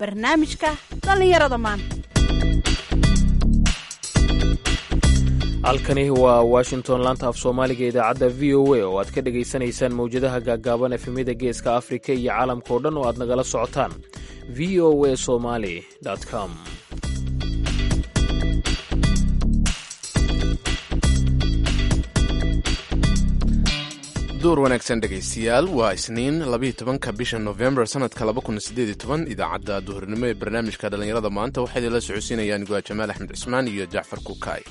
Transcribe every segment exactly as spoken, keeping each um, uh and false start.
barnaamijka dhallinyarada maanta. halkani waa washington laanta af soomaaliga idaacadda v o a oo aad ka dhegaysanaysaan mawjadaha gaaggaaban efemyada geeska afrika iyo caalamka oo dhan oo aad nagala socotaan v o a somali com. duur wanaagsan dhegaystayaal, waa isniin labayo tobanka bisha nofembar sanadka laba kun sideed iyo toban. idaacadda duhurnimo ee barnaamijka dhallinyarada maanta waxaa idinla socodsiinayaan guaa jamaal axmed cismaan iyo jacfar kukaay.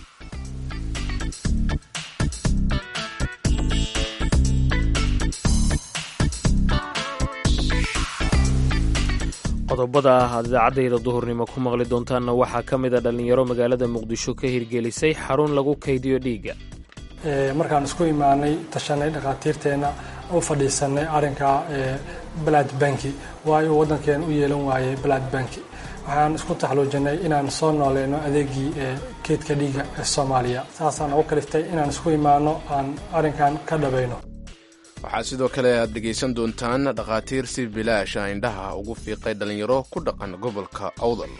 qodobada aad idaacadayda duhurnimo ku maqli doontaanna waxaa ka mid a dhallinyaro magaalada muqdisho ka hirgelisay xarun lagu kaydiyo dhiigga. markaan isku imaanay tashanay dhakhaatiirteenna u fadhiisanay arrinka blood banki waayo waddankeen u yeelan waayey blood banki waxaan isku taxluujinay inaan soo nooleyno adeegii keydka dhiigga ee soomaaliya. saasaan ugu kaliftay inaan isku imaano aan arrinkan ka dhabayno. waxaa sidoo kale aad dhegaysan doontaan dhakhaatiir si bilaasha indhaha ugu fiiqay dhallinyaro ku dhaqan gobolka awdal.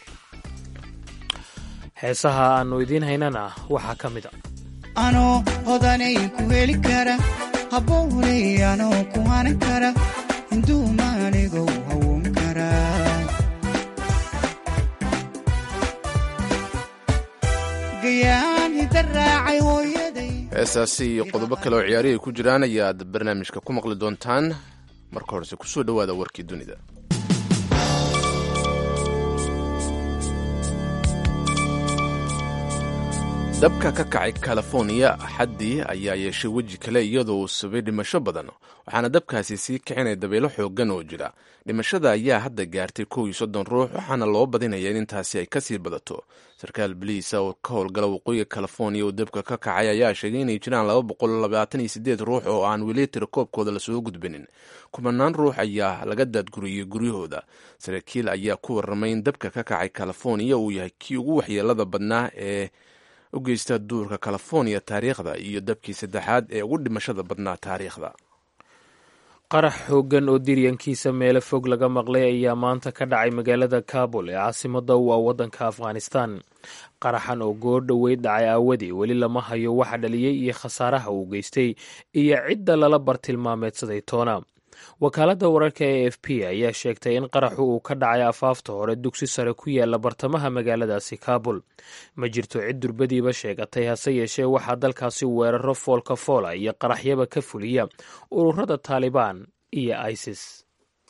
heesaha aannu idiin haynana waxaa ka mid a anoo hodanay ku heli kara habboonay anoo ku hanan kara hinduumaanigow hawoon kara gayaan hida raacay hooyaday. heesaasi iyo qodobo kale oo ciyaari ay ku jiraan ayaad barnaamijka ku maqli doontaan. marka horese kusoo dhowaada warkii dunida. dabka ka kacay californiya axaddii ayaa yeeshay weji kale iyadoo uu sabay dhimasho badan, waxaana dabkaasi sii kicinaya dabeelo xooggan oo jira. dhimashada ayaa hadda gaartay kow iyo soddon ruux, waxaana loo badinaya in intaasi ay kasii badato. sarkaal baliisa oo ka howlgala waqooyiga californiya oo dabka ka kacay ayaa sheegay inay jiraan laba boqol labaatan iyo sideed ruux oo aan weli tirakoobkooda lasoo gudbinin. kumanaan ruux ayaa laga daadguriyey guryahooda. saraakiil ayaa ku warramay in dabka ka kacay californiya uu yahay kii ugu waxyeelada badnaa ee u geysta duurka californiya taariikhda iyo dabkii saddexaad ee ugu dhimashada badnaa taariikhda. qarax xooggan oo diryankiisa meelo fog laga maqlay ayaa maanta ka dhacay magaalada kabul ee caasimadda u ah waddanka afghanistan. qaraxan oo goor dhoweyd dhacay aawadii weli lama hayo waxa dhaliyey iyo khasaaraha uu geystay iyo cidda lala bartilmaameedsaday toona. wakaaladda wararka ee f p ayaa sheegtay in qaraxu uu ka dhacay afaafta hore dugsi sare ku yaala bartamaha magaaladaasi kabul. ma jirto cid durbadiiba sheegatay, hase yeeshee waxaa dalkaasi weeraro foolka foola iyo qaraxyaba ka fuliya ururada taalibaan iyo isis.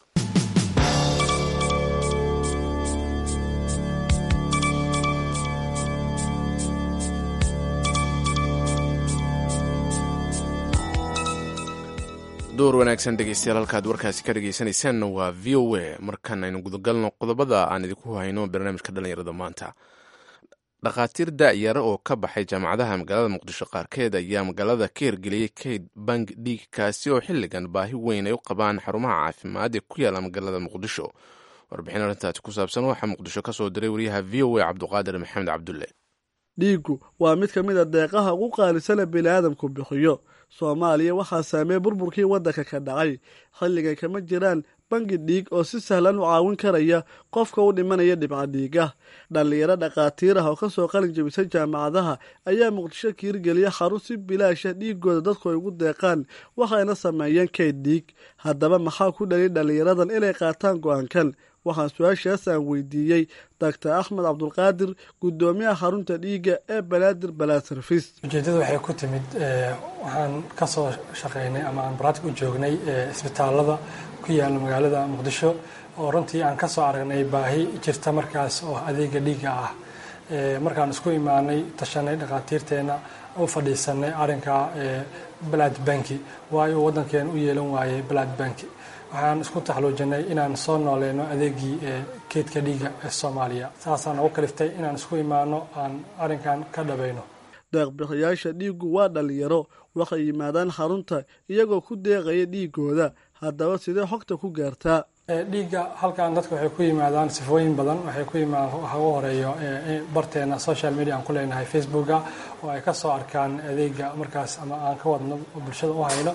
door wanaagsan dhegaystayaal, halkaad warkaasi ka dhegaysanaysaanna waa v o a. markaan aynu gudagalno qodobada aan idinku hayno barnaamijka dhallinyarada maanta. dhakhaatiir daa'yara oo ka baxay jaamacadaha magaalada muqdisho qaarkeed ayaa magaalada ka hirgeliyey kayd bank dhiig, kaasi oo xilligan baahi weyn ay u qabaan xarumaha caafimaad ee ku yaala magaalada muqdisho. warbixin arrintaasi ku saabsan waxaa muqdisho ka soo diray wariyaha v o a cabduqaadir maxamed cabdulle. dhiiggu waa mid ka mid a deeqaha ugu qaalisana bini'aadamku bixiyo. soomaaliya waxaa saameeyey burburkii waddanka ka dhacay. xilligan kama jiraan bangi dhiig oo si sahlan u caawin karaya qofka u dhimanaya dhibca dhiiga. dhallinyaro dhakhaatiir ah oo ka soo qalin jebisay jaamacadaha ayaa muqdisho ka hirgeliya xarun si bilaasha dhiigooda dadku ay ugu deeqaan, waxayna sameeyeen kayd dhiig. haddaba maxaa ku dhaliyay dhallinyaradan inay qaataan go-aankan? waxaan su-aashaas aan weydiiyey doctor axmed cabdulqaadir, guddoomiyaha xarunta dhiigga ee banaadir balaad sarfis. ujeeddada waxay ku timid waxaan ka soo shaqaynay ama aan baraatig u joognay isbitaalada ku yaala magaalada muqdisho oo runtii aan ka soo aragnay baahi jirta markaas oo adeega dhiigga ah. markaan isku imaanay tashanay dhakhaatiirteenna u fadhiisanay arrinka blood banki waayo waddankeen u yeelan waayey blood banki waxaan isku taxluujinay inaan soo nooleyno adeegii keydka dhiigga ee soomaaliya. saasaan ugu kaliftay inaan isku imaano aan arrinkan ka dhabayno. deeqbixiyaasha dhiiggu waa dhallinyaro, waxay yimaadaan xarunta iyagoo ku deeqaya dhiigooda. haddaba sidee xogta ku gaartaa? dhiigga halkan dadka waxay ku yimaadaan sifooyin badan. waxay ku yimaadaan waxa ugu horeeyo barteena social media aan ku leenahay facebooka oo ay ka soo arkaan adeega markaas ama aan ka wadno bulshada u hayno.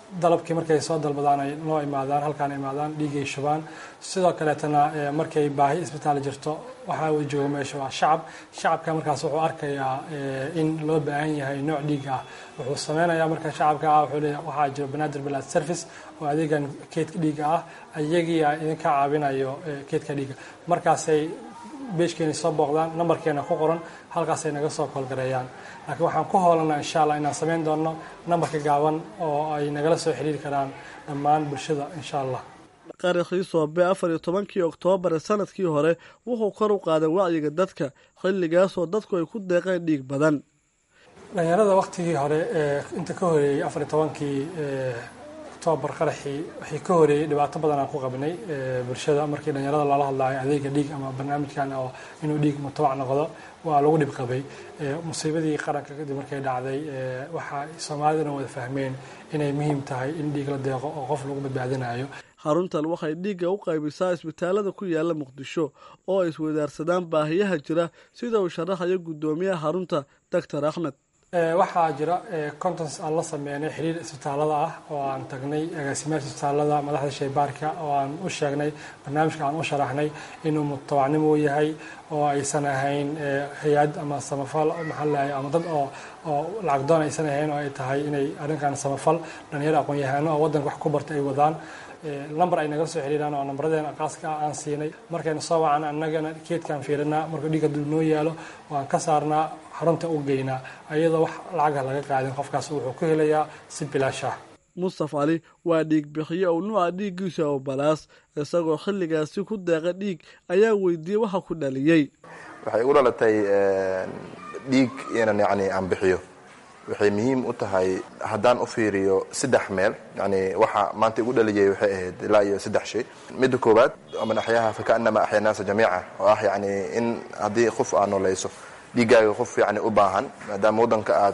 dalabkii markay soo dalbadaan ay noo imaadaan halkaan imaadaan dhiigay shubaan sidoo kaleetana markay baahi isbitaal jirto waxaa uu jooga meesha waa shacab shacabka markaas wuxuu arkayaa in loo baahan yahay nooc dhiig ah wuxuu sameynayaa marka shacabka ah wuxuu leeyahay waxaa jiro Banaadir Blood Service oo adeegan keedka dhiiga ah ayagii idinka caawinayo keedka dhiiga markaasay beeshkeena soo booqdaan numberkeena ku qoran halkaasay naga soo koolgareeyaan laakiin waxaan ku hoolanaa insha Allah inaan sameyn doono numberka gaaban oo ay nagala soo xiriiri karaan dhammaan bulshada insha Allah qaraxii Soobe afar iyo tobankii Oktoobar sanadkii hore wuxuu kor u qaaday wacyiga dadka xilligaas oo dadku ay ku deeqeen dhiig badan dhalinyarada waqtigii hore inta ka horeeyay afar iyo tobankii Oktoobar qaraxii wixii ka horeeyay dhibaato badan aan ku qabnay bulshada markii dhalinyarada lala hadlayo adeega dhiig ama barnaamijkan oo inuu dhiig mutawac noqdo waa lagu dhib qabay musiibadii qaranka kadib markay dhacday waxa Soomaaliduna wada fahmeen inay muhiim tahay in dhiig la deeqo oo qof lagu badbaadinayo xaruntan waxay dhiigga u qaybisaa isbitaalada ku yaala Muqdisho oo ay isweydaarsadaan baahiyaha jira sida uu sharaxayo gudoomiyaha xarunta Doctor Axmed waxaa jira contents aan la sameeynay xiriir isbitaalada ah oo aan tagnay agaasimaha isbitaalada madaxda shaybaarka oo aan u sheegnay barnaamijka aan u sharaxnay inuu mutawacnimo yahay oo aysan ahayn hay'ad ama samafal maxalli ama dad oo oo lacag doon aysan ahayn oo ay tahay inay arrinkan samafal dhalinyaro aqoon yahano oo wadanka wax ku bartay ay wadaan number ay naga soo xiriiraan oo numberadeen qaaska aan siinay markayna soo wacaan annagana keedkan fiirinaa marka dhiigga dul noo yaalo waan ka saarnaa xarunta u geynaa ayadoo wax lacag laga qaadin qofkaas wuxuu ku helayaa si bilaash ah Mustafa Ali waa dhiig bixiye oo nooca dhiiggiisa oo balaas isagoo xilligaasi ku deeqa dhiig ayaa weydiiyay waxa ku dhaliyay waxay u dhalatay dhiig inaan yani aan bixiyo waxay muhiim u tahay haddaan u fiiriyo saddex meel yani waxa maanta igu dhaliyay waxay ahayd ilaa iyo saddex shay midda koowaad ama axyaha fakaanama axyaa naasa jamiica oo ah yani in haddii qof aad noolayso dhiigaaga qof yani u baahan maadaama waddanka aad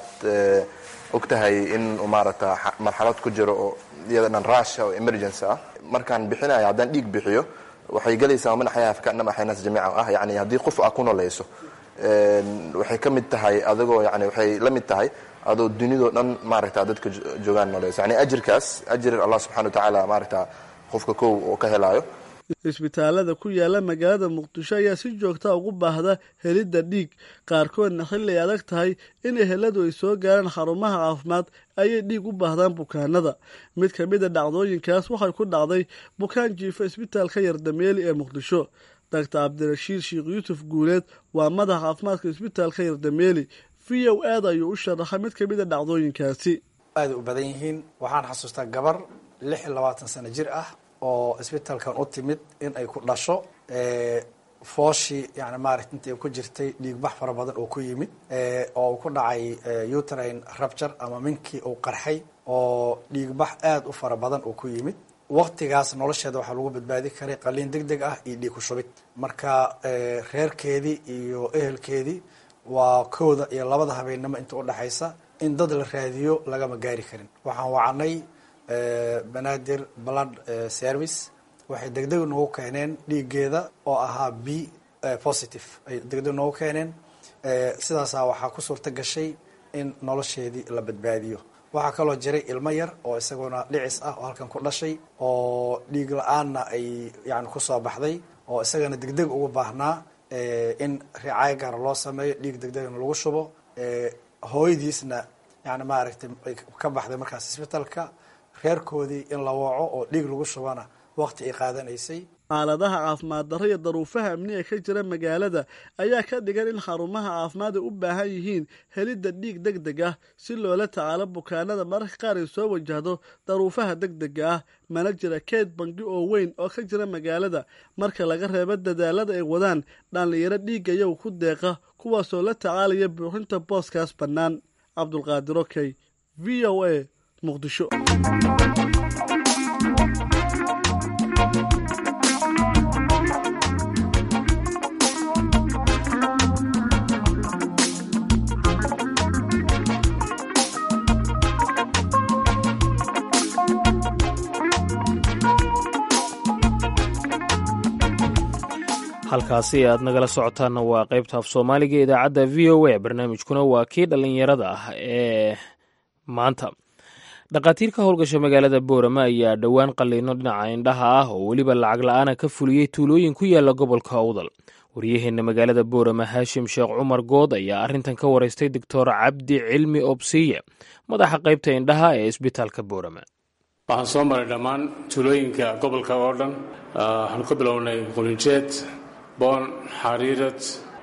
og tahay in maaragta marxalad ku jiro oo iyada dhan rush oo emergency ah markaan bixinayo haddaan dhiig bixiyo waxay galaysaa man axyaa fakaanama axyaa naasa jamiica oo ah yani haddii qof aad ku noolayso waxay ka mid tahay adigoo yani waxay la mid tahay adoo dunidoo dhan maaragta dadka joogaan noolayso yani ajirkaas ajir Allah subhanahu wa ta'ala maaragta qofka kow oo ka helayo isbitaalada ku yaala magaalada Muqdisho ayaa si joogta ugu baahda helidda dhiig qaarkoodna xilli adag tahay in eheladu ay soo gaaraan xarumaha caafimaad ayay dhiig u baahdaan bukaanada mid ka mid ah dhacdooyinkaas waxay ku dhacday bukaan jiifa isbitaalka Yardameeli ee Muqdisho Doctor Abdirashiid Sheekh Yuusuf Guuleed waa madaxa caafimaadka isbitaalka Yardameeli V O A ayuu u sharaxay mid ka mid ah dhacdooyinkaasi aad u badan yihiin waxaan xasuustaa gabar lix iyo labaatan sano jir ah oo isbitaalkan u timid in ay ku dhasho fooshi yani maaragtay intii ku jirtay dhiig bax fara badan oo ku yimid oo uu ku dhacay uterine rupture ama minkii uu qarxay oo dhiig bax aad u fara badan oo ku yimid waqtigaas nolosheeda waxaa lagu badbaadi karay qaliin degdeg ah iyo dhiig ku shubid marka reerkeedii iyo ehelkeedii waa kooda iyo labada habeenimo inta u dhaxaysa in dad la raadiyo lagama gaari karin waxaan wacanay Banaadir Blood Service waxay degdeg noogu keeneen dhiigeeda oo ahaa B positive ay degdeg noogu keeneen sidaas waxaa ku suurta gashay in nolosheedii la badbaadiyo waxaa kaloo jiray ilmo yar oo isaguna dhicis ah oo halkan ku dhashay oo dhiig la'aanna ay yani ku soo baxday oo isagana degdeg ugu baahnaa in ricaayo gaar loo sameeyo dhiig degdegna lagu shubo hooyadiisna yani maaragtay ka baxday markaas isbitaalka reerkoodii in la waco oo dhiig lagu shubana waqti ay qaadanaysay xaaladaha caafimaad darro iyo daruufaha amni ee ka jira magaalada ayaa ka dhigan in xarumaha caafimaad ay u baahan yihiin helidda dhiig degdeg ah si loola tacaalo bukaanada mararka qaar ay soo wajahdo daruufaha degdega ah mana jira keed bangi oo weyn oo ka jira magaalada marka laga reebo dadaalada ay wadaan dhallinyaro dhiigga iyagu ku deeqa kuwaasoo la tacaalaya buuxinta booskaas bannaan cabdulqaadir okey v o a Muqdisho halkaasi aad nagala socotaanna waa qaybta af soomaaliga idaacadda v o a barnaamijkuna waa kii dhallinyarada ah ee maanta dhakhaatiir ka howlgasha magaalada boorama ayaa dhowaan qalliino dhinaca indhaha ah oo weliba lacag la-aana ka fuliyey tuulooyin ku yaala gobolka awdal waryaheena magaalada boorama haashim sheekh cumar good ayaa arrintan ka waraystay doctor cabdi cilmi obsiye madaxa qaybta indhaha ee isbitaalka boorama. waxaan soo maray dhammaan tuulooyinka gobolka oo dhan. waxaan ka bilownay qulinjeed, boon, xariirad,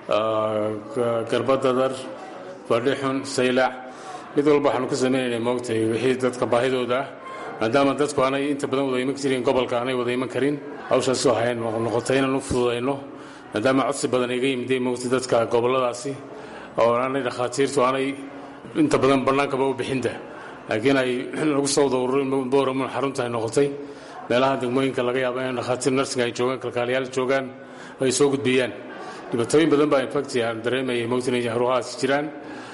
garbadadar, fadhixun, saylac. mid walba waxaanu ka samaynaynay moogtay wixii dadka baahidooda ah maadaama dadku aanay inta badan wada iman jirin gobolka aanay wada iman karin. hawshaas waxay noqotay inaan u fududayno maadaama codsi badan iga yimiday moogtay dadka goboladaasi oo aanay dhakhaatiirtu aanay inta badan bannaankaba u bixinta laakiin ay lagu soo wada ururin boorama xarunta ay noqotay meelaha degmooyinka laga yaabo in dhakhaatiir narsinga ay joogaan kalkaaliyaal joogaan ay soo gudbiyaan. dhibaatooyin badan baa infacti aan dareemayay moogtay inay haruhaas jiraan.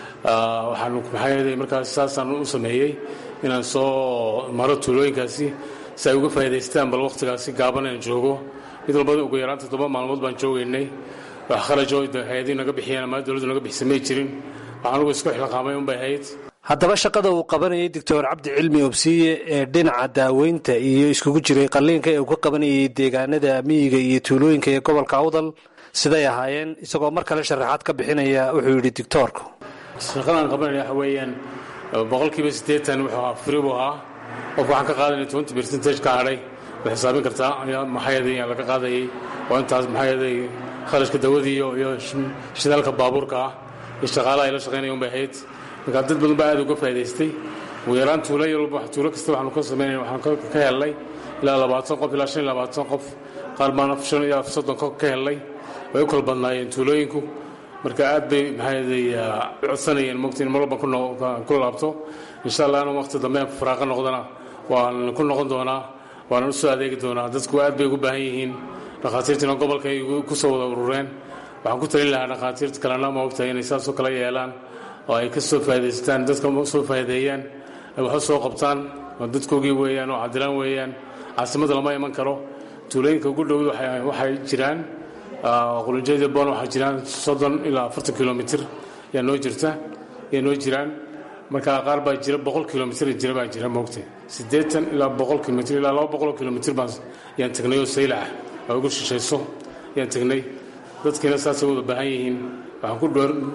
waxaan maxaa markaas saasaan u sameeyey inaan soo maro tuulooyinkaasi si ay uga faa'iidaystaan bal wakhtigaasi gaaban inaan joogo. mid walbada ugu yaraan toddoba maalmood baan joogaynay. wax kharajoo hay-adii naga bixiyeen ama dowladdu naga bixsamay jirin waxaan ugu isku xilqaamay unbay ahayd. haddaba shaqada uu qabanayay doctor cabdi cilmi obsiye ee dhinaca daaweynta iyo iskugu jiray qalliinka ee uu ka qabanayay deegaanada miyiga iyo tuulooyinka ee gobolka awdal siday ahaayeen isagoo mar kale sharaxaad ka bixinaya wuxuu yidhi doctoorku shaqadaan qabanaya waxa weeyaan boqolkiiba siddeetan wuxuu ahaa firi buu ahaa qofka waxaan ka qaadanaya twenty percentage ka hadhay way xisaabin kartaa maxaayaday laga qaadayay oo intaas maxaayaday kharashka dawadii iyo shidaalka baabuurka ah iyo shaqaalaha ay la shaqaynaya unbay ahayd. markaa dad badan baa aad uga faa'idaystay. ugu yaraan tuulo yalba tuulo kasta waxaanu ka samaynaya waxaan ka helnay ilaa labaatan qof ilaa shan iyo labaatan qof qaar baan shan iyo soddon ka helnay way u kala badnaayeen tuulooyinku. marka aad bay maxaayaday codsanayeen moogta in mar walba ku laabto insha allah anu waqti dambe aan faraaqa noqdana waan ku noqon doonaa waanan u soo adeegi doonaa. dadku aad bay ugu baahan yihiin dhakhaatiirtina gobolka ay ku soo wada urureen. waxaan ku talin lahaa dhakhaatiirta kalena moogta inay saasoo kala yeelaan oo ay ka soo faa'idaystaan dadka soo faa'iideeyaan ay wax u soo qabtaan oo dadkoogii weeyaan oo cadilaan weeyaan. caasimadda lama iman karo. tuulooyinka ugu dhow waxay jiraan qulinjeeda boon waxaa jiraan soddon ilaa afartan kilomitr yaa noo jirta yaa noo jiraan. marka qaar baa jira boqol kilomitr jira baa jira moogtay siddeetan ilaa boqol kilomitr ilaa laba boqol kilomitr baan yaan tagnay oo saylac ah oo ugu shishayso yaan tagnay. dadkiina saasay wada baahan yihiin. waxaan ku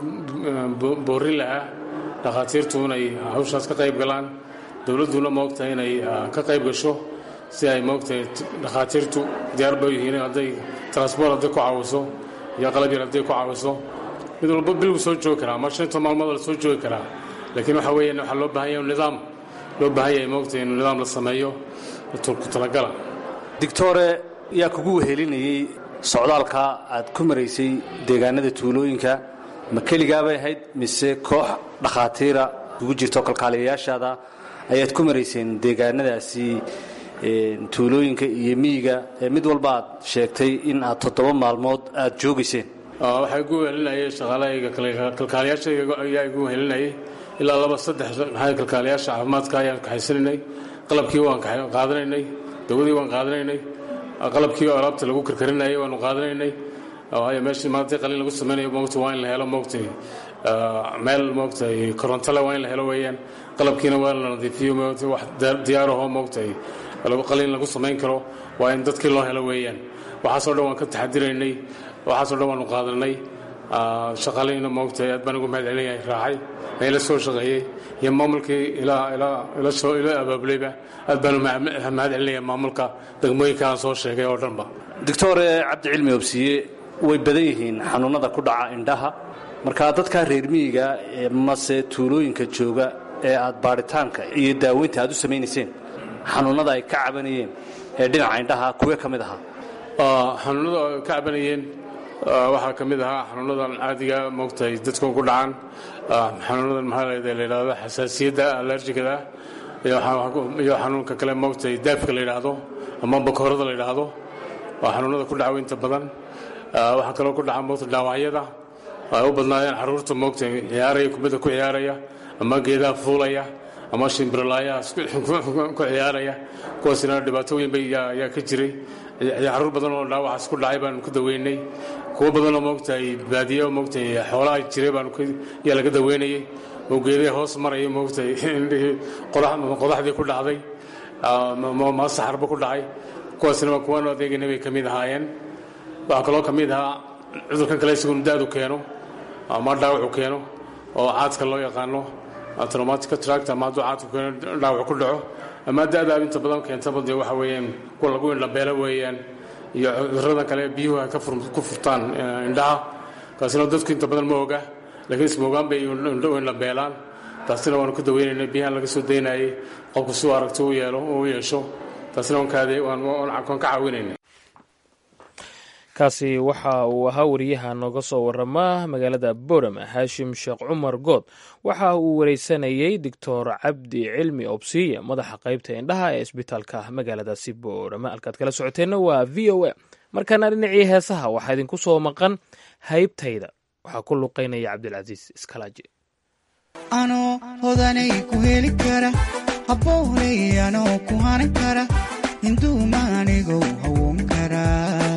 boorin lahaa dhakhaatiirtu inay hawshaas ka qayb galaan. dowladduna moogtahay inay ka qayb gasho si ay moogtahay dhakhaatiirtu diyaar bay yihiin hadday transport hadday ku caawiso iyo qalab yar hadday ku caawiso. mid walba bilgu soo joogi karaa ama shantan maalmood la soo joogi karaa laakiin waxa weeyaan waxaa loo baahan yahay nidaam loo baahan yahay moogtahay in nidaam la sameeyo ku talagala. doctore yaa kugu wehelinayay socdaalka aad ku maraysay deegaanada tuulooyinka ma keligaabay ahayd mise koox dhakhaatiira kugu jirto kalkaaliyayaashaada ayaad ku marayseen deegaanadaasi tuulooyinka iyo miyiga ee mid walba aad sheegtay in aad toddoba maalmood aad joogayseen? waxay igu wehelinayay shaqaalahayga kalkaaliyaashayga ayaa igu wehelinayay ilaa laba saddex maxaa kalkaaliyaasha caafimaadka ayaan kaxaysanaynay. qalabkii waan qaadanaynay, dawadii waan qaadanaynay, qalabkii alaabta lagu karkarinayay waanu qaadanaynay. waayo meeshii maanta qalin lagu samaynayo moogta waa in la helo moogtay meel moogtay korontale waa in la helo weeyaan. qalabkiina waa la nadiifiyo moogtay wax diyaarahoo moogtay qalin lagu samayn karo waa in dadkii loo helo weeyaan. waxaasoo dhan waan ka taxadiraynay, waxaasoo dhan waanu qaadanay. shaqaalihina moogtay aad baan ugu mahad celinahay raacay ee la soo shaqeeyey iyo maamulkii ila abaabulayba aad baanu mahad celinaya maamulka degmooyinka aan soo sheegay oo dhanba. doctor cabdi cilmi obsiye way badan yihiin xanuunada ku dhaca indhaha. marka dadka reer miyiga mase tuulooyinka jooga ee aad baaritaanka iyo daaweynta aad u samaynayseen xanuunada ay ka cabanayeen ee dhinaca indhaha kuwee ka mid ahaa? xanuunada ay ka cabanayeen waxaa ka mid ahaa xanuunadan caadiga moogtay dadku ku dhacaan. xanuunadan maxaa la yidhahdo xasaasiyadda allerjigada iyo xanuunka kale moogtay daafka la yidhaahdo ama bakoorada la yidhaahdo waa xanuunada ku dhaca inta badan. waxaa kaloo ku dhaca moogta dhaawacyada ay u badnaayeen carruurta moogtay ciyaaraya kubadda ku ciyaaraya ama geedaha fuulaya ama shimbirlaayaha ku ciyaaraya. kuwaasina dhibaato weyn bay ayaa ka jiray. carruur badan oo dhaawacaas ku dhacay baanu ku daweynay. kuwo badanoo moogtahay baadiye moogtahay xoolaha jiray baanu yaa laga daweynayay. oo geedaha hoos maraya moogtay indhihii qodaxdii ku dhacday ma saxarba ku dhacay kuwaasna waa kuwaan adeegana bay ka mid ahaayeen waxaa kaloo ka mid ahaa cudurkan kale isagu daadu keeno ama dhaawacu keeno oo caadka loo yaqaano traumatic tract ama hadduu caadku keeno dhaawac ku dhaco ama da'daa inta badan keentaba dee waxa weeyaan kuwa lagu indhabeelo weeyaan iyo cudurradan kale biyuhu ay ku furtaan indhaha kaasina dadku inta badan ma oga laakiin ismoogaan bay indhabeelaan taasina waanu ka daweynaynay biyahan laga soo daynayay qofku suu aragto u yeelo u yeesho taasina waan ka caawinaynay kaasi waxa uu ahaa wariyaha nooga soo warama magaalada boorama haashim sheekh cumar good waxa uu wareysanayey doctor cabdi cilmi obsiye madaxa qaybta indhaha ee isbitaalka magaaladaasi boorama halkaad kala socoteenna waa v o a markaana dhinacii heesaha waxaa idinku soo maqan haybtayda waxaa ku luqaynaya cabdilcasiis iskalaaji anoo hodanay ku heli kara habboonay anoo ku hanan kara hinduumaanigow hawoon kara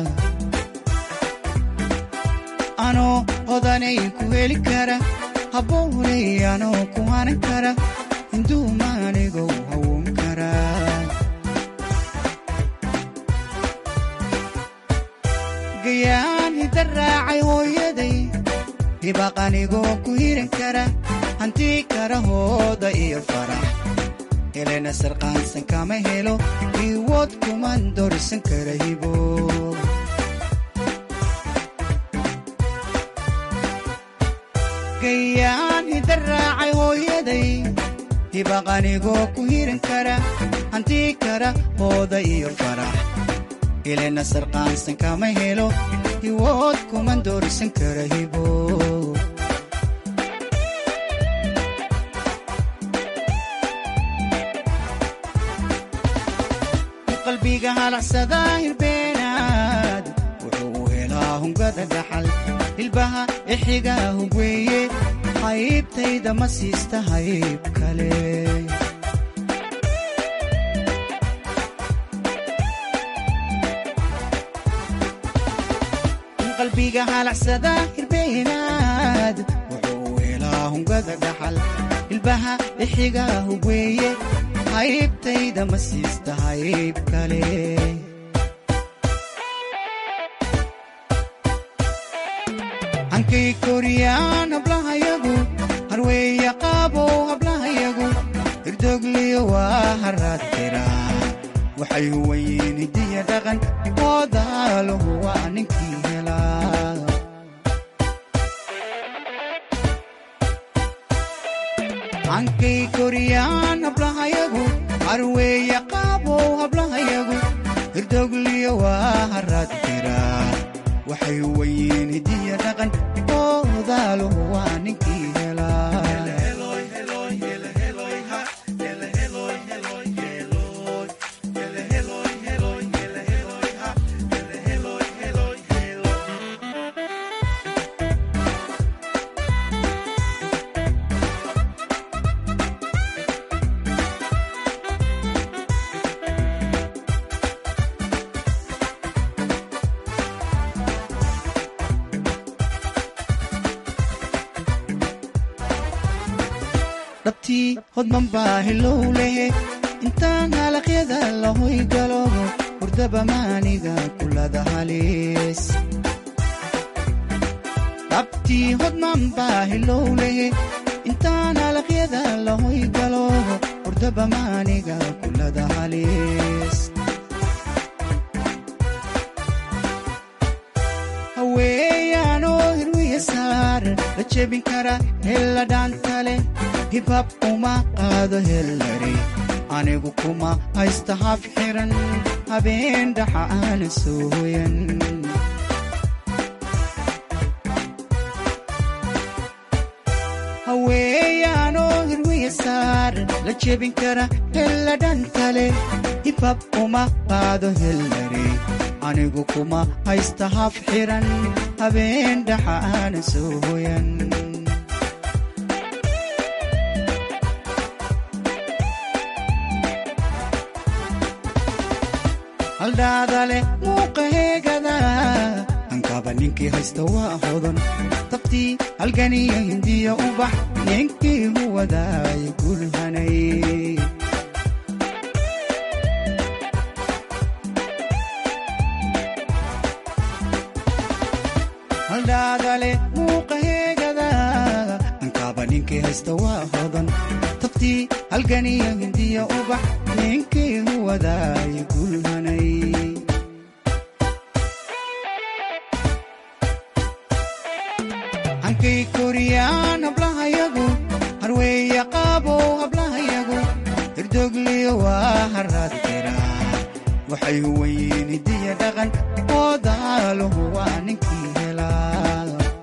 anoo hodanay ku heli kara habboonay anoo ku hanan kara hinduumaanigow hawoon kara gayaan hidda raacay hooyaday hibaqanigoo ku hiran kara hantii kara hooda iyo farax helena sarqaansan kama helo iwood kuman dorisan kara hibo gayaan hidda raacay hooyaday hibaqanigoo ku hiran kara hantii kara hooda iyo farax helena sarqaansan kama helo iwood kuman dorisan kara hibo qalbiga halacsada hirbeenaad wuxuu helaa hungada dhaxal hilbaha ixiga hugweeye haybtayda ma siista hayb kale qalbiga halacsada hirbeenaad wuxuu helaa hungada dhaxal hilbaha ixiga hugweeye haybtayda ma siista hayb kale hankay koriyaan hablahayagu harweeya qaabow hablahayagu hirdogliyo waa haraad tiraan waxay huwayiin hidiya dhaqan oodaaluhu waa ninkii helaa hankay koriyaan hablahayagu harweeya qaabow hablahayagu hirdogliyo waa haraad tiraan waxay huwayiin hidiya dhaqan oodaaluhu waa ninkii helaa dhabtii hodman baa hilow lehe intaan halaqyada lahoy galo hurdaba maaniga kulada haliis dhabtii hodman baa hilow lehe intaan halaqyada lahoy galo hurdaba maaniga kulada haliis haweeyaanoo hirwiya saar la jebin kara hella dhaantale hibhab uma qaado hellari anigu kuma haysta hab xiran habeen dhaxa aana soo hoyan haweeyaanoo hirwiya saar la jebin kara hella dhantale hibhab uma qaado hellari anigu kuma haysta hab xiran habeen dhaxa aana soo hoyan haldhaadale muuqa heegada hanka hankaaba ninkii haysta waa hodan tabtii halganiyo hindiya ubax ninkii huwadaay gulhanay haldhaadale muuqaheegada hankaaba ninkii haysta waa hodan tabtii halganiyo hindiya ubax ninkii huwadaay gulhanay hankay koriyaan hablahayagu harweeya qaabo hablahayagu hirdogliyo waa haraad jiraa waxay huwayiin hidiya dhaqan oo daaluhu waa ninkii helaa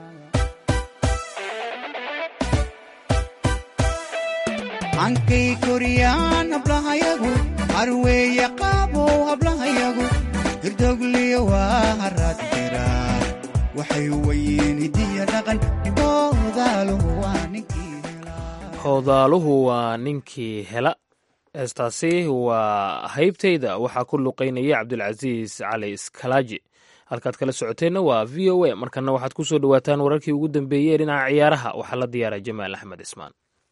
hankay koriyaan hablahayagu harweeya qaabo hablahayagu hirdogliyo waa haraad jiraa waxay huwayiin hidiya dhaqan oo daaluhu waa ninkii helaa hoodaaluhu waa ninkii hela heestaasi waa haybtayda waxaa ku luqaynaya cabdulcasiis cali iskalaaji halkaad kala socoteenna waa v o a markana waxaad ku soo dhowaataan wararkii ugu dambeeyey ee dhinaca ciyaaraha waxaa la diyaaray jamaal axmed ismaan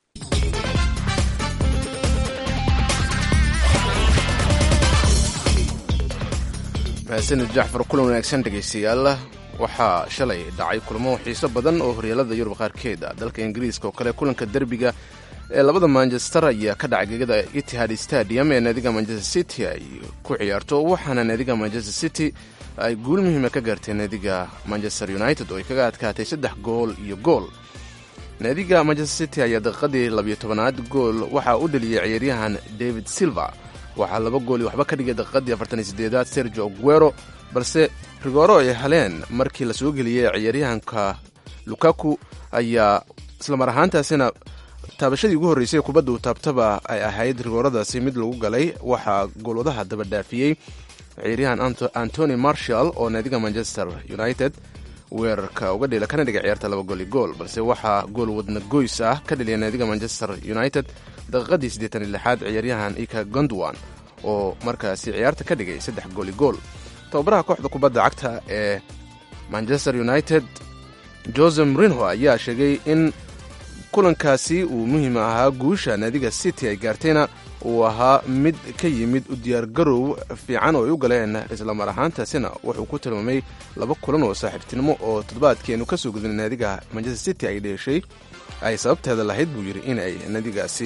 mahadsanid jacfar kulan wanaagsan dhegaystayaal waxaa shalay dhacay kulamo xiiso badan oo horyaalada yurub qaarkeed ah dalka ingiriiska oo kale kulanka derbiga ee labada manchester ayaa ka dhacay gegada itihad stadium ee naadiga manchester city ay ku ciyaarto waxaana naadiga manchester city ay guul muhiima ka gaartay naadiga manchester united oo ay kaga adkaatay saddex gool iyo gool naadiga manchester city ayaa daqiiqadii labiyo tobanaad gool waxaa u dhaliyey ciyaaryahan david silva waxaa laba gool iyo waxba ka dhigay daqiiqadii afartan iyo sideedaad sergio aguero balse rigooro ay heleen markii la soo geliyey ciyaaryahanka lukaku ayaa islamar ahaantaasina taabashadii ugu horreysay kubadda uu taabtaba ay ahayd rigooradaasi mid lagu galay waxaa goolwadaha daba dhaafiyey ciyaaryahan antony marshall oo naadiga manchester united weerarka uga dhila kana dhigay ciyaarta laba gool iyo gool balse waxaa gool wadna goys ah ka dhaliya naadiga manchester united daqiiqadii siddeetan iyo lixaad ciyaaryahan ika gondwan oo markaasi ciyaarta ka dhigay saddex gool iyo gool tababaraha kooxda kubadda cagta ee manchester united jose mourinho ayaa sheegay in kulankaasi uu muhiim ahaa guusha naadiga city ay gaartayna uu ahaa mid ka yimid u diyaargarow fiican oo ay u galeen islamar ahaantaasina wuxuu ku tilmaamay laba kulan oo saaxiibtinimo oo toddobaadkeenu ka soo gudin naadiga manchester city ay dheeshay ay sababteeda lahayd buu yidhi in ay naadigaasi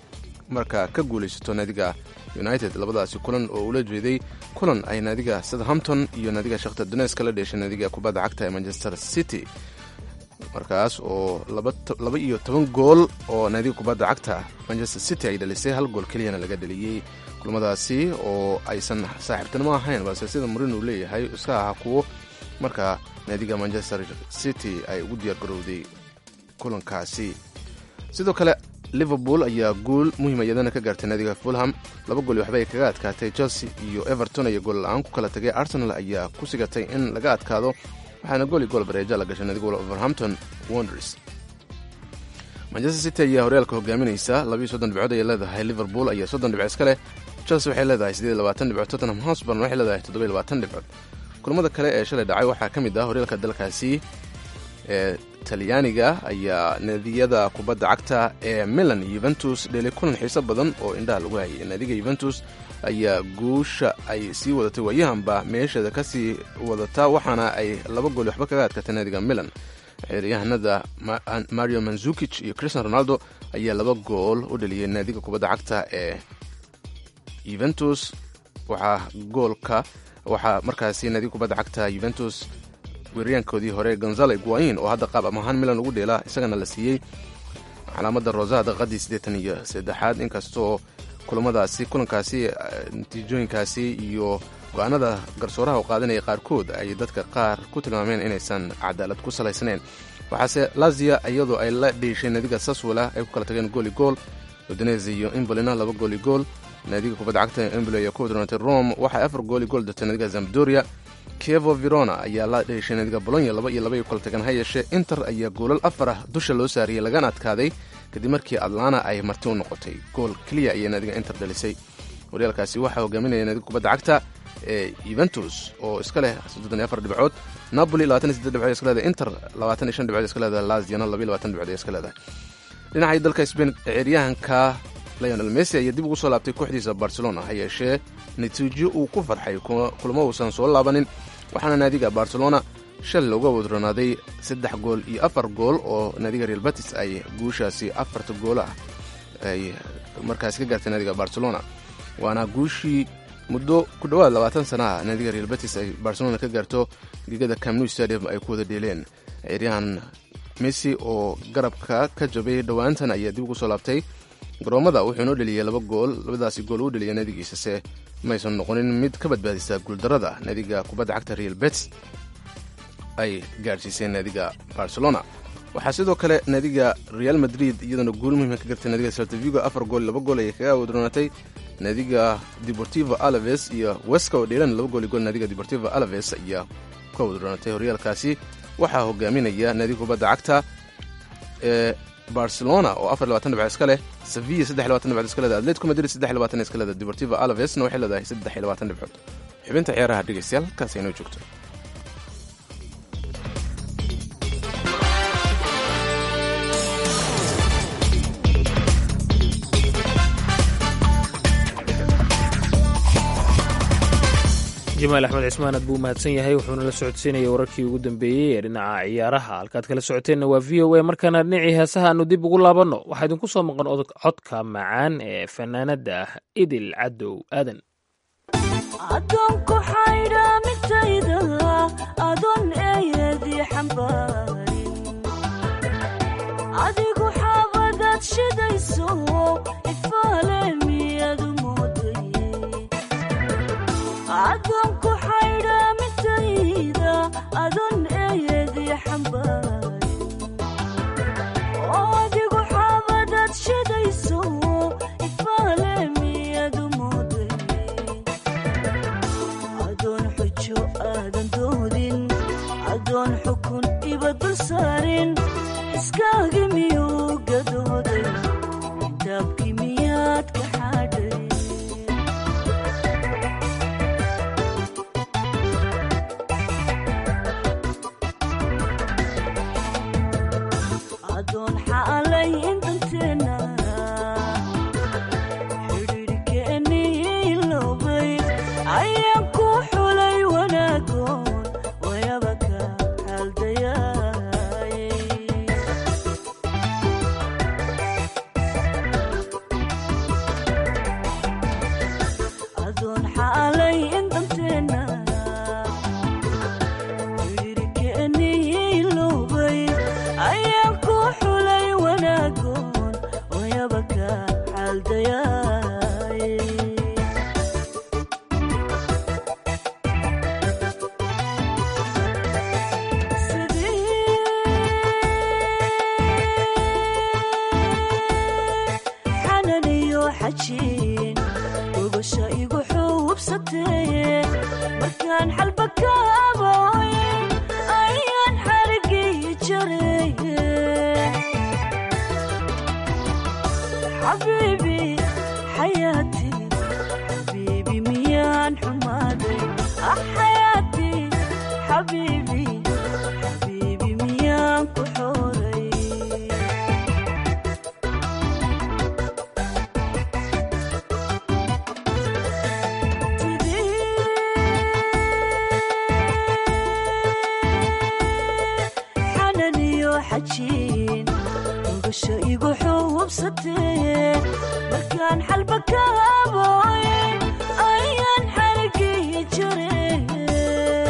markaa ka guulaysato naadiga united labadaasi kulan oo ula jeeday kulan ay naadiga southampton iyo naadiga shakhtar donetsk la dheeshay naadiga kubadda cagta ee manchester city markaas oo laba iyo toban gool oo naadiga kubadda cagta manchester city ay dhalisay hal gool keliyana laga dhaliyey kulamadaasi oo aysan saaxiibtinimo ahayn balse sida murin uu leeyahay iska ahaa kuwo markaa naadiga manchester city ay ugu diyaargarowday kulankaasi sidoo kale liverpool ayaa guul muhiima iyadana ka gaartay naadiga fulham laba gool iyo waxba ay kaga adkaatay chelsea iyo everton ayaa gool la-aan ku kala tagay arsenal ayaa ku sigatay in laga adkaado waxaana gool iyo gool bareeja la gashay naadiga wolverhampton wanderers manchester city ayaa horyaalka hogaaminaysa labiiyo soddon dhibcood ayay leedahay liverpool ayaa soddon dhibcood iska leh chelsea waxay leedahay siddeed iyo labaatan dhibcood tottenham hotspur waxay leedahay toddoba iyo labaatan dhibcood kulamada kale ee shalay dhacay waxaa ka mid ah horyaalka dalkaasi ee talyaaniga ayaa naadiyada kubadda cagta ee milan yuventus dhelay kulan xiiso badan oo indhaha lagu hayay naadiga yuventus ayaa guusha ay sii wadatay waayahanba meesheeda ka sii wadataa waxaana ay laba gool waxba kaga adkatay naadiga milan ciyaaryahanada mario manzukich iyo cristian ronaldo ayaa laba gool u dhaliyay naadiga kubadda cagta ee yuventus waxaa goolka waxaa markaasi naadiga kubadda cagta yuventus weeryaankoodii hore gonzalo iguain oo hadda qaab amahaan milan ugu dheela isagana la siiyey calaamada rosaha daqiiqadii siddeetan iyo saddexaad inkastoo kulamadaasi kulankaasi natiijooyinkaasi iyo go-aanada garsooraha u qaadanaya qaarkood ay dadka qaar ku tilmaameen inaysan cadaalad ku salaysnayn waxaase lazia iyadoo ay la dhiishay naadiga saswala ay ku kala tageen gooli gool udinese iyo imbolina laba gooli gool naadiga kubadda cagta embolo ayaa ku wadroonatay rome waxay afar gooli gool dirtay naadiga zamdoria kievo verona ayaa la dheeshay naadiga bolonya laba iyo laba ay kala tagan ha yeeshee inter ayaa goolal afar ah dusha loo saariyey lagana adkaaday kadib markii atlana ay marti u noqotay gool keliya ayay naadiga inter dhalisay horyaalkaasi waxaa hogaaminaya naadiga kubadda cagta ee Juventus oo iska leh soddon iyo afar dhibcood, Napoli labaatan iyo siddeed dhibcood iska leedahay, Inter labaatan iyo shan dhibcood iska leedahay, Lazio laba iyo labaatan dhibcood iska leedahay. Dhinaca dalka Spain ciyaaryahanka Lionel Messi ayaa dib ugu soo laabtay kooxdiisa Barcelona, ha yeeshee natiijo uu ku farxay kulamo uusan soo laabanin, waxaana naadiga Barcelona shal looga wadronaaday saddex gool iyo afar gool oo naadiga Real Betis ay guushaasi afarta gool ah ay markaas ka gaartay naadiga Barcelona, waana guushii muddo ku dhawaad labaatan sano ah naadiga Real Betis ay Barcelona ka gaarto gegada Camp Nou Stadium ay ku wada dheeleen. ciyaaryahan Messi oo garabka ka jabay dhowaantan ayaa dib ugu soo laabtay garoomada, wuxuuna dhaliyay laba gool, labadaasi gool uu dhaliyay naadigiisase maysan noqonin mid ka badbaadisa guuldarada naadiga kubadda cagta Real Betis ay gaarsiiseen naadiga Barcelona. waxaa sidoo kale naadiga Real Madrid iyadana guul muhiim ka gartay naadiga Celta Vigo, afar gool laba gool ay kaga wadroonatay naadiga Deportivo Alaves, iyo Huesca oo dheelan laba gool iyo gool naadiga Deportivo Alaves ayaa ka wadroonatay horyaalkaasi. waxaa hogaaminaya naadiga kubadda cagta ee Barcelona oo afar iyo labaatan dhibcood iska leh, Sevilla saddex iyo labaatan dhibcood iska leh, Atletico Madrid saddex iyo labaatan iska leh, Deportivo Alavesna waxay leedahay saddex iyo labaatan dhibcood. xubinta ciyaaraha dhegeystayaal halkaas ay noo joogto. jamaal axmed cismaan aad buu u mahadsan yahay, wuxuuna la socodsiinayay wararkii ugu dambeeyey ee dhinaca ciyaaraha. halkaad kala socoteenna waa v o a. markaana dhinacii heesaha aanu dib ugu laabanno, waxaa idinku soo maqan codka macaan ee fanaanada ah Idil Cadow Aadan. adoonku xaydha midayda adoon eeyadii xambaarin, adigu xaabadaad shidayso ifaale miyadu mooday. adoonku xaydha midayda adoon eeyadii xambaarin, oo adigu xaabadaad shidayso ifaale miyadu mooday. adoon xujo aadan doodin, adoon xukun iba dul saarin, iskaagi miyuu gadooday, kitaabkii miyaad ka xadhay. adoon xaalay intanteena xidhiidhkeennii loobay, ayaan ku xulay wanaagoon wayaba ka xaaldayaay. adoon xaalay intanteena xidhiidhkeennii loobay, ayaan ku xulay wanaagoon wayaba ka xaaldayaay. xananiyo xajiin gogosha igu xuubsatee, markaan xalba ka abooye ayaan xarigii jareye. xabiibi xayaati xabiibi miyaan xumaaday, ah xayaati xabiibi xabiibi miyaan ku xooray. xananiyo xajiin gogosha igu xuubsatee, markaan xalba ka abooye ayaan xarigii jareye.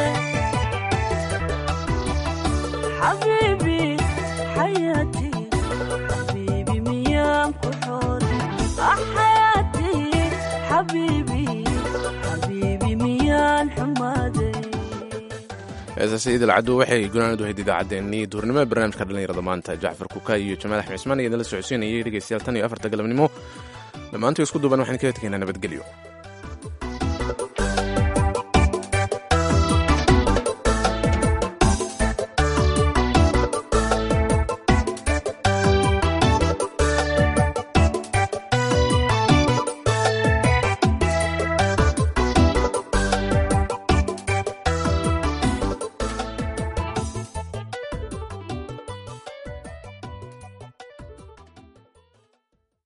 xabiibi xayaati xabiibi miyaan ku xooray, ah xayaati xabiibi xabiibi miyaan xumaaday. heesaasi Idil Cadow waxay gunaanadu ahayd idaacaddeenii duurnimada barnaamijka dhallinyarada maanta. Jacfar Kuka iyo Jamaal Axmed Cismaan ayaa idinla socodsiinayay dhegeystayaal tan iyo afarta galabnimo. dhammaantii isku duuban waxaan kaga tegaynaa nabadgelyo.